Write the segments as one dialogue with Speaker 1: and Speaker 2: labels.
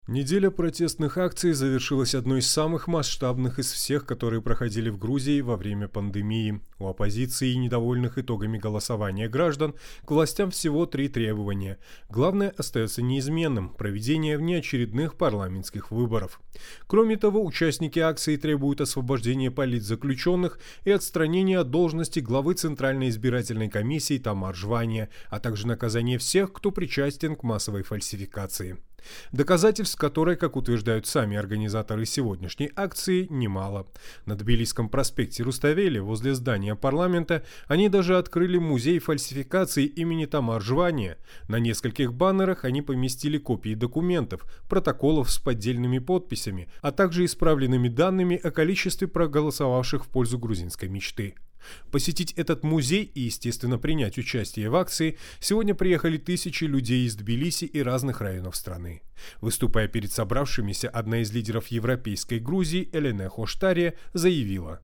Speaker 1: Неделя протестных акций завершилась одной из самых масштабных из всех, которые проходили в Грузии во время пандемии. У оппозиции и недовольных итогами голосования граждан к властям всего три требования. Главное остается неизменным – проведение внеочередных парламентских выборов. Кроме того, участники акции требуют освобождения политзаключенных и отстранения от должности главы Центральной избирательной комиссии Тамар Жвания, а также наказания всех, кто причастен к массовой фальсификации. Доказательств которой, как утверждают сами организаторы сегодняшней акции, немало. На Тбилисском проспекте Руставели, возле здания парламента, они даже открыли музей фальсификации имени Тамар Жвания. На нескольких баннерах они поместили копии документов, протоколов с поддельными подписями, а также исправленными данными о количестве проголосовавших в пользу грузинской мечты. Посетить этот музей и, естественно, принять участие в акции сегодня приехали тысячи людей из Тбилиси и разных районов страны. Выступая перед собравшимися, одна из лидеров европейской Грузии, Элена Хоштария, заявила: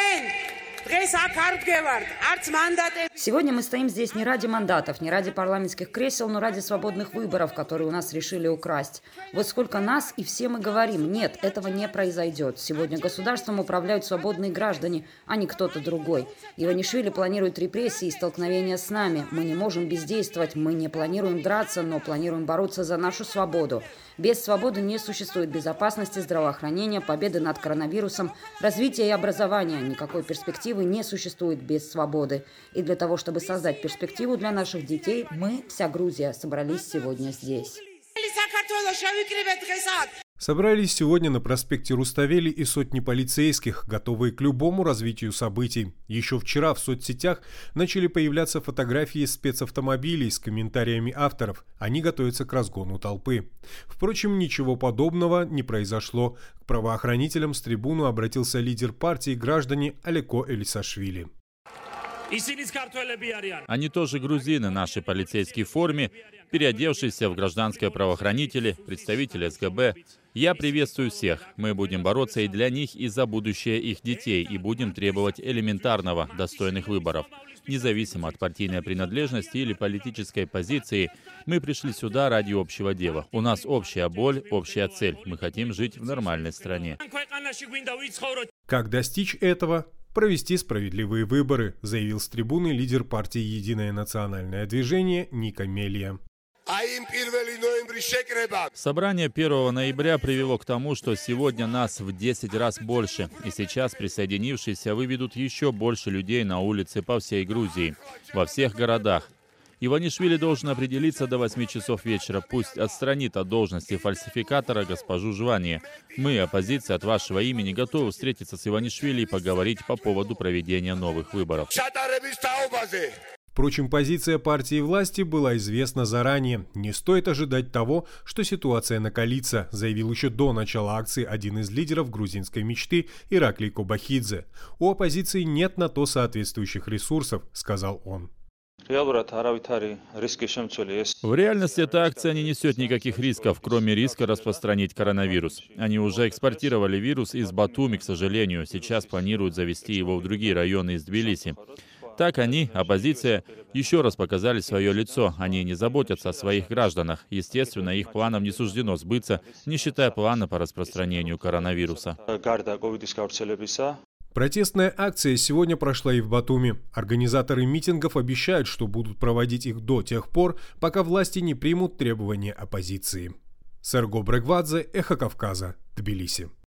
Speaker 2: Сегодня мы стоим здесь не ради мандатов, не ради парламентских кресел, но ради свободных выборов, которые у нас решили украсть. Вот сколько нас, и все мы говорим: нет, этого не произойдет. Сегодня государством управляют свободные граждане, а не кто-то другой. Иванишвили планирует репрессии и столкновения с нами. Мы не можем бездействовать, мы не планируем драться, но планируем бороться за нашу свободу. Без свободы не существует безопасности, здравоохранения, победы над коронавирусом, развития и образования. Никакой перспективы не существует без свободы. И для того, чтобы создать перспективу для наших детей, мы, вся Грузия, собрались сегодня здесь.
Speaker 1: Собрались сегодня на проспекте Руставели и сотни полицейских, готовые к любому развитию событий. Еще вчера в соцсетях начали появляться фотографии спецавтомобилей с комментариями авторов. Они готовятся к разгону толпы. Впрочем, ничего подобного не произошло. К правоохранителям с трибуны обратился лидер партии граждане Алеко Элисашвили.
Speaker 3: Они тоже грузины, наши полицейские в форме, переодевшиеся в гражданские правоохранители, представители СГБ. Я приветствую всех. Мы будем бороться и для них, и за будущее их детей, и будем требовать элементарного, достойных выборов. Независимо от партийной принадлежности или политической позиции, мы пришли сюда ради общего дела. У нас общая боль, общая цель. Мы хотим жить в нормальной стране.
Speaker 1: Как достичь этого? Провести справедливые выборы, заявил с трибуны лидер партии «Единое национальное движение» Ника Мелия.
Speaker 3: Собрание 1 ноября привело к тому, что сегодня нас в 10 раз больше, и сейчас присоединившиеся выведут еще больше людей на улицы по всей Грузии, во всех городах. Иванишвили должен определиться до 8 часов вечера. Пусть отстранит от должности фальсификатора госпожу Жвания. Мы, оппозиция, от вашего имени готовы встретиться с Иванишвили и поговорить по поводу проведения новых выборов.
Speaker 1: Впрочем, позиция партии власти была известна заранее. Не стоит ожидать того, что ситуация накалится, заявил еще до начала акции один из лидеров грузинской мечты Ираклий Кобахидзе. У оппозиции нет на то соответствующих ресурсов, сказал он.
Speaker 3: В реальности эта акция не несет никаких рисков, кроме риска распространить коронавирус. Они уже экспортировали вирус из Батуми, к сожалению. Сейчас планируют завести его в другие районы из Тбилиси. Так они, оппозиция, еще раз показали свое лицо. Они не заботятся о своих гражданах. Естественно, их планам не суждено сбыться, не считая плана по распространению коронавируса.
Speaker 1: Протестная акция сегодня прошла и в Батуми. Организаторы митингов обещают, что будут проводить их до тех пор, пока власти не примут требования оппозиции. Серго Брегвадзе, Эхо Кавказа, Тбилиси.